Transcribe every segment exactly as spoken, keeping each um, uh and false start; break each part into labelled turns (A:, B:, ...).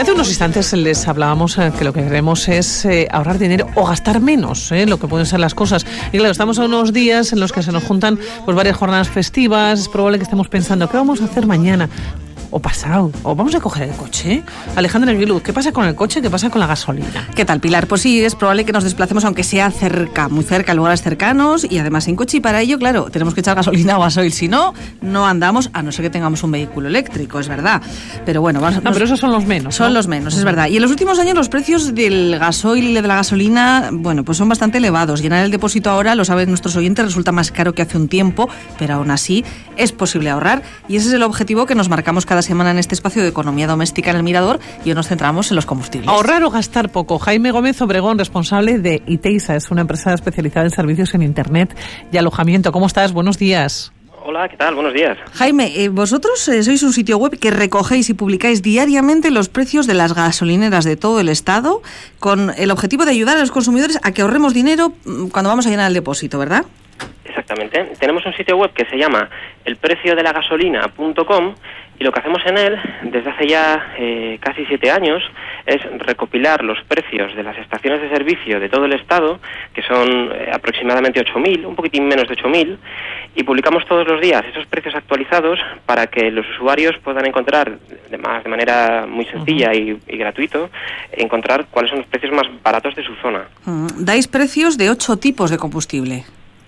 A: Hace unos instantes les hablábamos eh, que lo que queremos es eh, ahorrar dinero o gastar menos, eh, lo que pueden ser las cosas. Y claro, estamos a unos días en los que se nos juntan pues varias jornadas festivas. Es probable que estemos pensando, ¿qué vamos a hacer mañana? O pasado, o vamos a coger el coche. Alejandra Aguiluz, ¿qué pasa con el coche? ¿Qué pasa con la gasolina?
B: ¿Qué tal, Pilar? Pues sí, es probable que nos desplacemos, aunque sea cerca, muy cerca, a lugares cercanos y además en coche. Y para ello, claro, tenemos que echar gasolina o gasoil. Si no, no andamos, a no ser que tengamos un vehículo eléctrico, es verdad. Pero bueno, vamos.
A: No,
B: nos,
A: pero esos son los menos.
B: Son
A: ¿no?
B: los menos, es verdad. Y en los últimos años los precios del gasoil y de la gasolina, bueno, pues son bastante elevados. Llenar el depósito ahora, lo saben nuestros oyentes, resulta más caro que hace un tiempo, pero aún así es posible ahorrar. Y ese es el objetivo que nos marcamos cada semana en este espacio de economía doméstica en El Mirador, y hoy nos centramos en los combustibles.
A: Ahorrar o gastar poco. Jaime Gómez Obregón, responsable de Iteiza, es una empresa especializada en servicios en Internet y alojamiento. ¿Cómo estás? Buenos días.
C: Hola, ¿qué tal? Buenos días.
B: Jaime, eh, vosotros eh, sois un sitio web que recogéis y publicáis diariamente los precios de las gasolineras de todo el estado, con el objetivo de ayudar a los consumidores a que ahorremos dinero cuando vamos a llenar el depósito, ¿verdad?
C: Exactamente. Tenemos un sitio web que se llama el precio de la gasolina punto com y lo que hacemos en él desde hace ya eh, casi siete años es recopilar los precios de las estaciones de servicio de todo el estado, que son eh, aproximadamente ocho mil, un poquitín menos de ocho mil, y publicamos todos los días esos precios actualizados para que los usuarios puedan encontrar de, más, de manera muy sencilla uh-huh. y, y gratuito, encontrar cuáles son los precios más baratos de su zona.
B: Uh-huh. Dais precios de ocho tipos de combustible.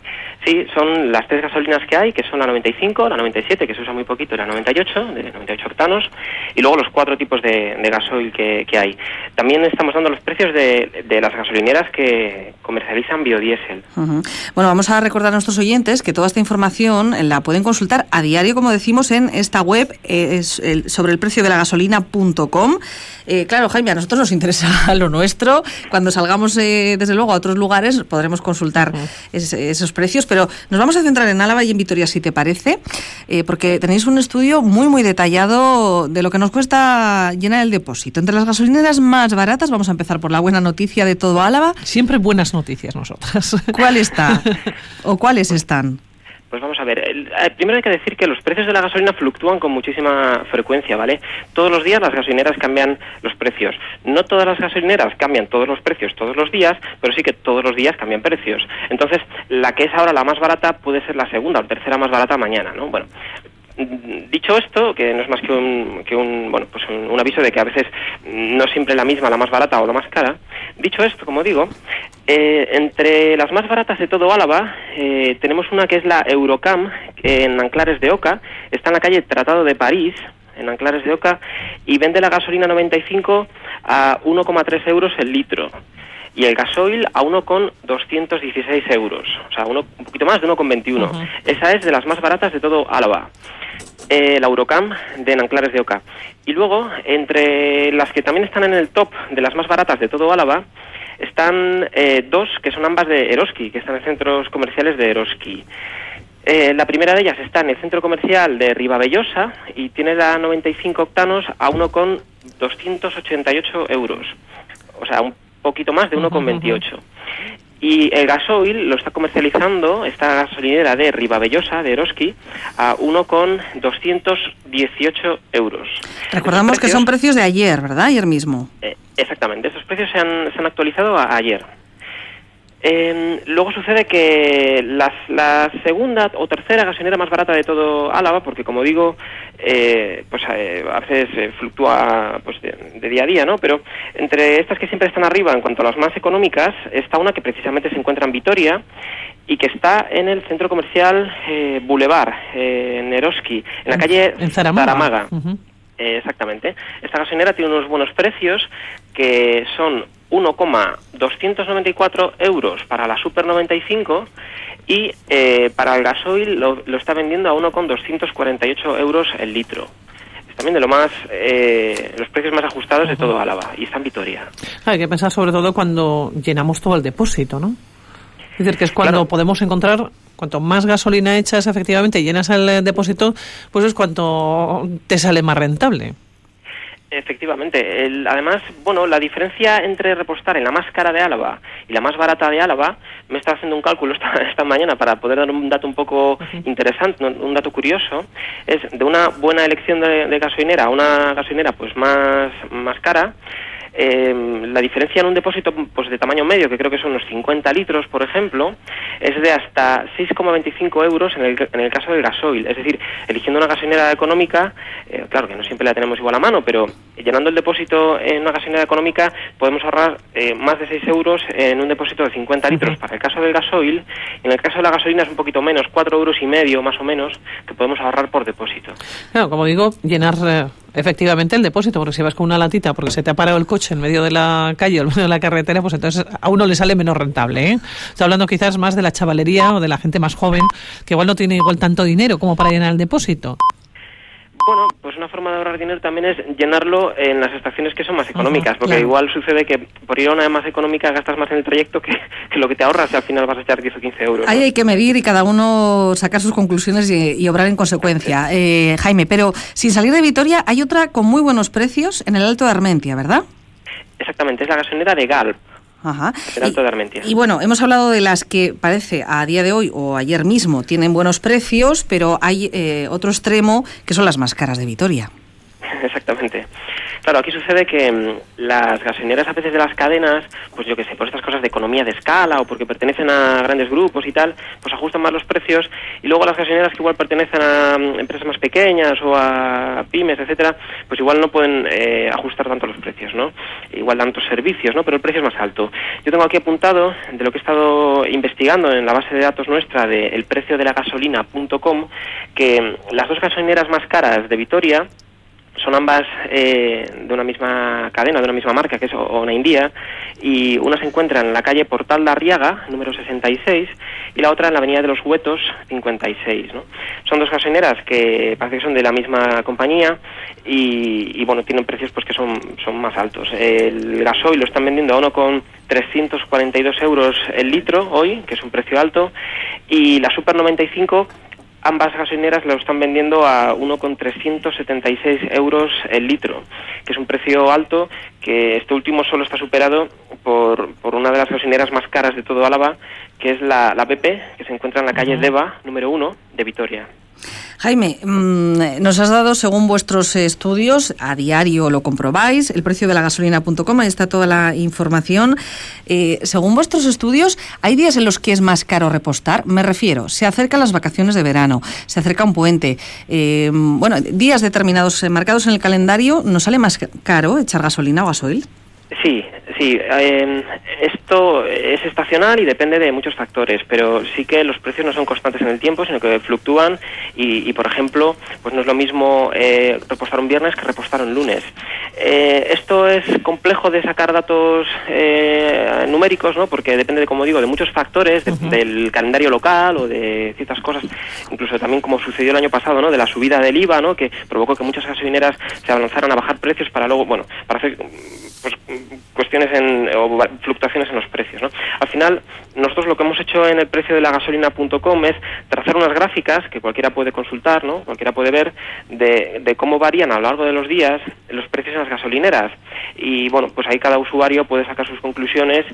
C: Sí, son las tres gasolinas que hay, que son la noventa y cinco, la noventa y siete, que se usa muy poquito, y la noventa y ocho, de noventa y ocho octanos, y luego los cuatro tipos de, de gasoil que, que hay. También estamos dando los precios de, de las gasolineras que comercializan biodiesel.
B: Uh-huh. Bueno, vamos a recordar a nuestros oyentes que toda esta información la pueden consultar a diario, como decimos, en esta web, eh, es el, sobre el precio de la gasolina punto com. Eh, claro, Jaime, a nosotros nos interesa lo nuestro. Cuando salgamos, eh, desde luego, a otros lugares, podremos consultar uh-huh. es, esos precios, pero nos vamos a centrar en Álava y en Vitoria, si te parece, eh, porque tenéis un estudio muy, muy detallado de lo que nos cuesta llenar el depósito. Entre las gasolineras más baratas, vamos a empezar por la buena noticia de todo Álava.
A: Siempre buenas noticias nosotras.
B: ¿Cuál está? ¿O cuáles están?
C: Pues vamos a ver, el, el, primero hay que decir que los precios de la gasolina fluctúan con muchísima frecuencia, ¿vale? Todos los días las gasolineras cambian los precios. No todas las gasolineras cambian todos los precios todos los días, pero sí que todos los días cambian precios. Entonces, la que es ahora la más barata puede ser la segunda o tercera más barata mañana, ¿no? Bueno, dicho esto, que no es más que un, que un bueno, pues un, un aviso de que a veces no siempre la misma, la más barata o la más cara. Dicho esto, como digo, eh, entre las más baratas de todo Álava eh, tenemos una que es la Eurocam, que en Anclares de Oca, está en la calle Tratado de París, en Anclares de Oca, y vende la gasolina noventa y cinco a uno coma tres euros el litro. Y el gasoil a uno coma doscientos dieciséis euros, o sea, uno, un poquito más de uno coma veintiuno. Uh-huh. Esa es de las más baratas de todo Álava, eh, la Eurocam de Anclares de Oca. Y luego, entre las que también están en el top de las más baratas de todo Álava, están eh, dos que son ambas de Eroski, que están en centros comerciales de Eroski. Eh, la primera de ellas está en el centro comercial de Ribavellosa y tiene la noventa y cinco octanos a uno coma doscientos ochenta y ocho euros, o sea, un poquito más de uno coma veintiocho. Y el gasoil lo está comercializando esta gasolinera de Ribavellosa, de Eroski, a uno coma doscientos dieciocho euros.
B: Recordamos precios, que son precios de ayer, ¿verdad? Ayer mismo.
C: Eh, exactamente, estos precios se han, se han actualizado a, a ayer. Eh, luego sucede que las, la segunda o tercera gasolinera más barata de todo Álava, porque como digo, eh, pues eh, a veces eh, fluctúa pues de, de día a día, ¿no? Pero entre estas que siempre están arriba en cuanto a las más económicas, está una que precisamente se encuentra en Vitoria y que está en el centro comercial eh, Boulevard, eh, en Eroski, en la calle
A: en Zaramaga.
C: Zaramaga. Uh-huh. Eh, exactamente. Esta gasolinera tiene unos buenos precios que son uno coma doscientos noventa y cuatro euros para la Super noventa y cinco y eh, para el gasoil lo, lo está vendiendo a uno coma doscientos cuarenta y ocho euros el litro. Es también de lo más eh, los precios más ajustados de todo Álava y está en Vitoria.
A: Hay que pensar sobre todo cuando llenamos todo el depósito, ¿no? Es decir, que es cuando claro. podemos encontrar, cuanto más gasolina echas efectivamente y llenas el depósito, pues es cuanto te sale más rentable.
C: Efectivamente. El, además, bueno, la diferencia entre repostar en la más cara de Álava y la más barata de Álava me estaba haciendo un cálculo esta, esta mañana para poder dar un dato un poco uh-huh. interesante, un dato curioso, es de una buena elección de, de gasolinera a una gasolinera pues más, más cara. Eh, la diferencia en un depósito pues de tamaño medio, que creo que son unos cincuenta litros, por ejemplo, es de hasta seis coma veinticinco euros en el, en el caso del gasoil. Es decir, eligiendo una gasolinera económica, eh, claro que no siempre la tenemos igual a mano, pero llenando el depósito en una gasolinera económica podemos ahorrar eh, más de seis euros en un depósito de cincuenta litros para el caso del gasoil, y en el caso de la gasolina es un poquito menos, cuatro euros y medio más o menos, que podemos ahorrar por depósito.
A: Claro, como digo, llenar eh, efectivamente el depósito, porque si vas con una latita porque se te ha parado el coche en medio de la calle o en medio de la carretera, pues entonces a uno le sale menos rentable, ¿eh? Está hablando quizás más de la chavalería o de la gente más joven, que igual no tiene igual tanto dinero como para llenar el depósito.
C: Bueno, pues una forma de ahorrar dinero también es llenarlo en las estaciones que son más económicas, uh-huh, porque claro. igual sucede que por ir a una más económica gastas más en el trayecto que, que lo que te ahorras, y al final vas a echar diez o quince euros.
B: Ahí
C: ¿no?
B: hay que medir y cada uno sacar sus conclusiones y, y obrar en consecuencia. Sí. Eh, Jaime, pero sin salir de Vitoria, hay otra con muy buenos precios en el Alto de Armentia, ¿verdad?
C: Exactamente, es la gasolinera de Galp.
B: Ajá.
C: El Alto de Armentia.
B: Y, y bueno, hemos hablado de las que parece a día de hoy o ayer mismo tienen buenos precios, pero hay eh, otro extremo que son las más caras de Vitoria.
C: Exactamente. Claro, aquí sucede que mmm, las gasolineras a veces de las cadenas, pues yo qué sé, por estas cosas de economía de escala o porque pertenecen a grandes grupos y tal, pues ajustan más los precios, y luego las gasolineras que igual pertenecen a um, empresas más pequeñas o a pymes, etcétera, pues igual no pueden eh, ajustar tanto los precios, ¿no? Igual tantos servicios, ¿no? Pero el precio es más alto. Yo tengo aquí apuntado, de lo que he estado investigando en la base de datos nuestra de el precio de la gasolina punto com, que las dos gasolineras más caras de Vitoria son ambas eh, de una misma cadena, de una misma marca, que es Onaindia, y una se encuentra en la calle Portal de Arriaga, número sesenta y seis, y la otra en la avenida de los Huetos, cincuenta y seis, ¿no? Son dos gasolineras que parece que son de la misma compañía y, y bueno, tienen precios pues que son, son más altos. El gasoil lo están vendiendo a uno con trescientos cuarenta y dos euros el litro hoy, que es un precio alto, y la Super noventa y cinco... ambas gasolineras lo están vendiendo a uno con trescientos setenta y seis euros el litro, que es un precio alto, que este último solo está superado por, por una de las gasolineras más caras de todo Álava, que es la, la B P, que se encuentra en la calle uh-huh. Deva, número uno, de Vitoria.
B: Jaime, mmm, nos has dado, según vuestros estudios, a diario lo comprobáis, el precio de la gasolina punto com, ahí está toda la información. Eh, según vuestros estudios, ¿hay días en los que es más caro repostar? Me refiero, se acercan las vacaciones de verano, se acerca un puente, eh, bueno, días determinados marcados en el calendario, ¿nos sale más caro echar gasolina o gasoil?
C: Sí, sí. Eh, esto es estacional y depende de muchos factores, pero sí que los precios no son constantes en el tiempo, sino que fluctúan y, y por ejemplo, pues no es lo mismo eh, repostar un viernes que repostar un lunes. Eh, esto es complejo de sacar datos eh, numéricos, ¿no? Porque depende, de, como digo, de muchos factores, de, uh-huh. del calendario local o de ciertas cosas, incluso también como sucedió el año pasado, ¿no? De la subida del I V A, ¿no? Que provocó que muchas gasolineras se avanzaran a bajar precios para luego, bueno, para hacer pues cuestiones en, o fluctuaciones en los precios, ¿no? Al final, nosotros lo que hemos hecho en el precio de la gasolina punto com es trazar unas gráficas que cualquiera puede consultar, ¿no? Cualquiera puede ver de, de cómo varían a lo largo de los días los precios en las gasolineras. Y bueno, pues ahí cada usuario puede sacar sus conclusiones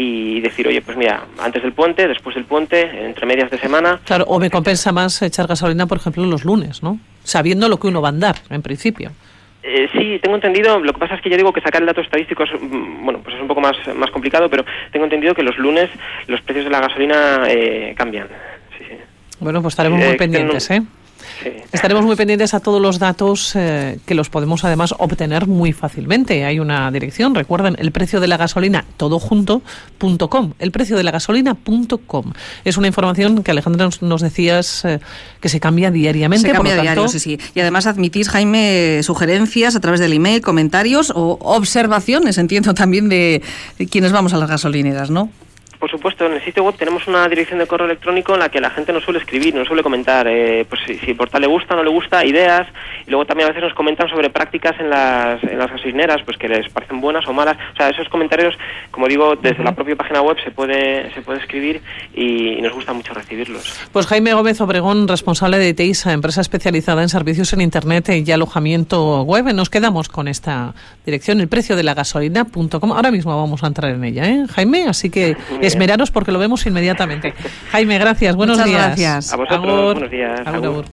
C: y decir, oye, pues mira, antes del puente, después del puente, entre medias de semana. Claro,
A: o me compensa más echar gasolina, por ejemplo, los lunes, ¿no? Sabiendo lo que uno va a andar, en principio.
C: Eh, sí, tengo entendido, lo que pasa es que yo digo que sacar el dato estadístico es, bueno, pues es un poco más, más complicado, pero tengo entendido que los lunes los precios de la gasolina eh, cambian. Sí, sí.
A: Bueno, pues estaremos eh, muy pendientes, no... ¿eh? Sí. Estaremos muy pendientes a todos los datos eh, que los podemos además obtener muy fácilmente. Hay una dirección, recuerden, el precio de la gasolina todo junto punto com, el precio de la gasolina punto com. Es una información que Alejandra nos, nos decías eh, que se cambia diariamente.
B: Se cambia
A: por lo tanto...
B: diario, sí, sí. Y además admitís, Jaime, sugerencias a través del email, comentarios o observaciones, entiendo también, de, de quienes vamos a las gasolineras, ¿no?
C: Por supuesto, en el sitio web tenemos una dirección de correo electrónico en la que la gente nos suele escribir, nos suele comentar, eh, pues si, si el portal le gusta o no le gusta, ideas, y luego también a veces nos comentan sobre prácticas en las, en las gasolineras, pues que les parecen buenas o malas. O sea, esos comentarios, como digo, desde uh-huh. la propia página web se puede se puede escribir y, y nos gusta mucho recibirlos.
A: Pues Jaime Gómez Obregón, responsable de Teisa, empresa especializada en servicios en Internet y alojamiento web. Nos quedamos con esta dirección, el precio de la gasolina punto com. Ahora mismo vamos a entrar en ella, ¿eh, Jaime? Así que esmeraros porque lo vemos inmediatamente. Jaime, gracias, buenos
B: Muchas
A: días.
B: gracias.
C: A vosotros,
A: Agur.
C: buenos días.
A: Agur, agur.